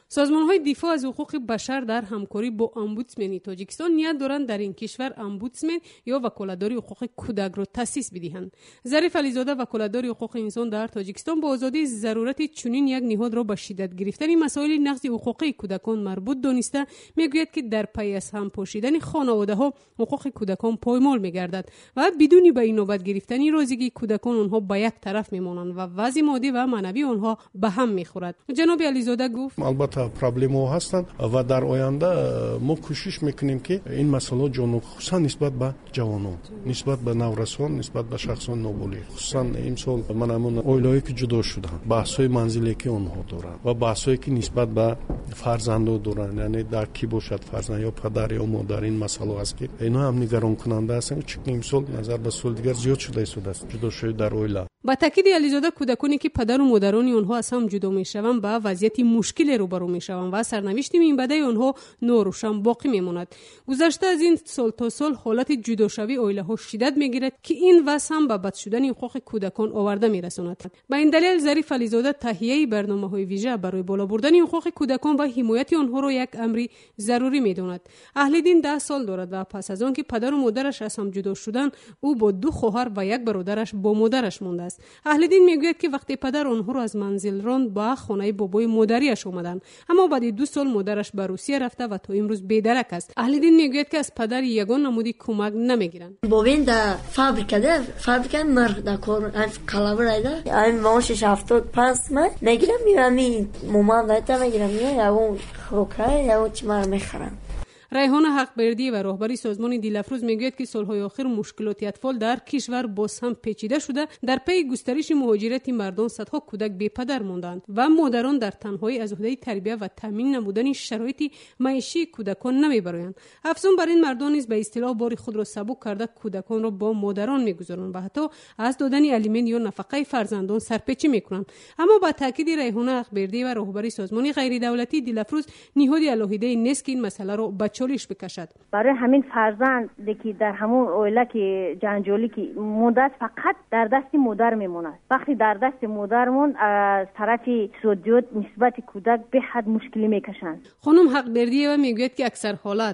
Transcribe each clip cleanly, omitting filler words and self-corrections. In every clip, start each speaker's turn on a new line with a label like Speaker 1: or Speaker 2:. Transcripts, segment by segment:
Speaker 1: سازمان‌های دفاع از حقوق بشر در همکاری با امبودسمن تاجیکستان نیت دارند در این کشور امبودسمن یا وکالتداری حقوق کودک را تأسیس بدهند. ظریف علیزاده وکالتداری حقوق انسان در تاجیکستان با آزادی ضرورت چنین یک نهاد را به شدت گرفتن مسائل نقض حقوق کودکان مربوط دانسته میگوید که در پی از هم پوشیدن خانواده‌ها حقوق کودکان پایمال می‌گردد و بدون به این نوبت گرفتن روزگی کودکان آنها به یک طرف میمانند و وضع مادی و معنوی آنها به هم می‌خورد. جناب علیزاده گفت
Speaker 2: البته پروبلم‌ها هستند و در آینده ما کوشش میکنیم که این مسئله جنوب خصوصا نسبت به جوانان، نسبت به نورسان، نسبت به شخصان نابالغ، خصوصا امسال من همون اویلایی که جدا شدن، بحث‌های منزلی که اونها دارند و بحث‌هایی که نسبت به فرزندان دارند، یعنی در کی باشد فرزند یا پدر یا مادر، این مسئله است که اینا هم نگران کننده هستند. چون امسال نظر به سال دیگر زیاد شده است جدا شده در اویلا.
Speaker 1: با تاکید علیزاده کودکانی که پدر و مادران آنها از هم جدا میشوند با وضعیت مشکلی روبرو میشوند و سرنوشت مینبده آنها ناروشن باقی میماند. گذشته از این سال تا سال حالت جداشوی اویله‌ها شدت میگیرد که این وضع هم به بد شدن حقوق کودکان آورده میرساند. با این دلیل ظریف علیزاده تهیه برنامه‌های ویژه برای بالا بردن حقوق کودکان و حمایت آنها را یک امر ضروری میداند. اهل دین 10 سال دارد و پس از آن که پدر و مادرش از هم جدا شدند او با 2 خواهر و 1 برادرش با مادرش مانده است. اهل دین میگوید که وقتی پدر آنها را از منزل راند با خانه بابای مادریش آمدند، اما بعد 2 سال مادرش به روسیه رفته و تا امروز بی‌درک است. اهل دین میگوید که از پدر یگان نمودی کمک نمیگیرند.
Speaker 3: ببین در فابریکه مرد در کار کلاورایده این ماهش 75 من میگیرم میرم مومان دایتا میگیرم یا اون خوکای یا چی مار میخرم.
Speaker 1: ریحان حقبردی و راهبری سازمان دیلافروز میگوید که سالهای اخیر مشکلات اطفال در کشور باز هم پیچیده شده. در پی گسترش مهاجرت مردان صدها کودک بی پدر ماندند و مادران در تنهایی از عهده تربیت و تامین نمودن شرایط معیشی کودکان نمیبرند. افزون بر این مردان نیز به اصطلاح بار خود را سبک کرده کودکان را با مادران میگذارند و حتی از دادن الیمن یا نفقه فرزندان سرپیچی میکنند. اما با تاکید ریحان حقبردی و راهبری سازمان غیر دولتی دیلافروز نهادی الهیده نیست که این مسئله را چالش بکشد.
Speaker 4: برای همین فرزند که در همون اویلا که جنجالی که مدت فقط در دست مادر میمونه، وقتی در دست مادر مون از طرف سودیوت نسبت کودک به حد مشکلی میکشند.
Speaker 1: خانم حقبردی و میگوید که اکثر حالات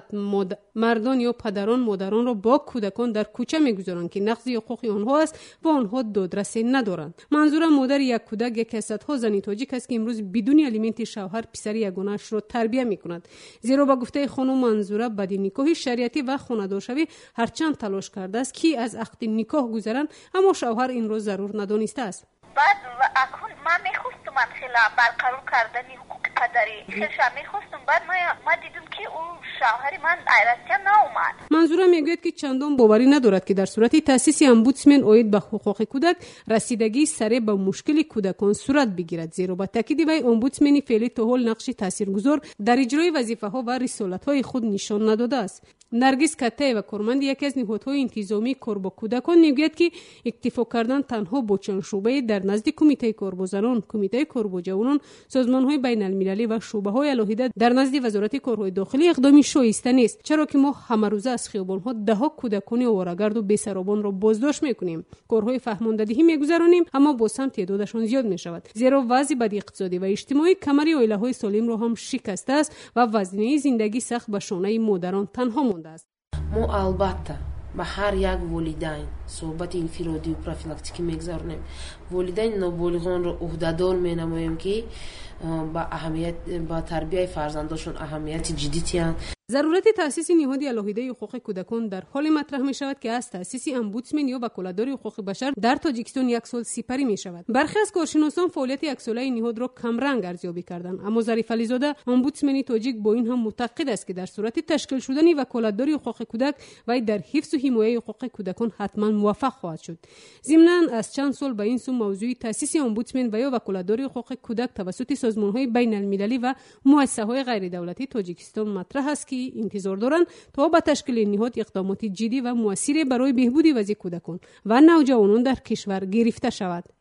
Speaker 1: مردان یا پدران مادران را با کودکان در کوچه میگذارند که نقض حقوق آنها است و آنها دادرسی ندارند. منظورم مادر یک کودک یک صدها زنی تاجیک است که امروز بدون الیمنت شوهر پسر یگانه‌اش را تربیت میکند. زیرا با گفته خانم منظوره بدی نکاح شریعتی و خانه‌دارشوی هرچند تلاش کرده است که از عقد نکاح گذرند، اما شوهر این را ضرور ندانسته است.
Speaker 5: بعد اکنون من میخواستم خیلی برقرار کردن حقوق پدری خیلی میخواستم، بعد ما دیدم که اون شوهر من ایرانیا ناومد.
Speaker 1: منظورم میگوید که چندان باوری ندارد که در صورت تأسیس امبودسمن اید به حقوق کودک رسیدگی سریع به مشکل کودکان صورت بگیرد. زیرا با تاکید وی امبودسمن فعلی تا حال نقش تاثیرگذار در اجرای وظیفه‌ها و رسالت‌های خود نشان نداده است. نرگس کته و کارمند یکی از نهادهای انتظامی کار با کودکان میگوید که اکتفا کردن تنها با چند شعبه در نزد کمیته کار با زنان، کمیته کار با جوانان، سازمان‌های بین‌المللی و شعبه‌های الهیده در نزد وزارت کارهای داخلی اقدامی شایسته نیست، چرا که ما همه روزه از خیابان‌ها ده‌ها کودکان آواره‌گرد و بی‌سرابان را بازداشت می‌کنیم. کارهای فهماندهی می‌گذرانیم، اما باز هم تعدادشان زیاد می‌شود. زیرا وضع بد اقتصادی و اجتماعی کمر عائله‌های سالم را هم شکسته است و وزنه زندگی سخت به شانه مادران تنها مانده است.
Speaker 6: ما البته با هر یک والدین صحبت انفرادی و پروفیلاکتیکی میگذاریم. والدین نابالغان را عهده‌دار مینماییم که با تربیت فرزندانشون اهمیت جدی تیان.
Speaker 1: ضرورت تأسیس نهادی الهیده حقوق کودکان در حال مطرح می شود که از تأسیس امبودسمن یا وکالتداری حقوق بشر در تاجیکستان 1 سال سپری می شود. برخی از کارشناسان فعالیت 1 ساله این نهاد را کم رنگ ارزیابی کردند، اما ظریف علیزاده امبودسمن تاجیک با این هم معتقد است که در صورت تشکیل شدن وکالتداری حقوق کودک و در حفظ و حمایت حقوق کودکان حتما موفق خواهد شد. ضمناً از چند سال به این سو موضوع تأسیس امبودسمن و یا وکالتداری حقوق کودک توسط سازمان‌های بین‌المللی و مؤسسه‌های غیر دولتی تاجیکستان مطرح است که انتظار دارند تا با تشکیل نهاد اقدامات جدی و مؤثری برای بهبود وضع کودکان و نوجوانان در کشور گرفته شود.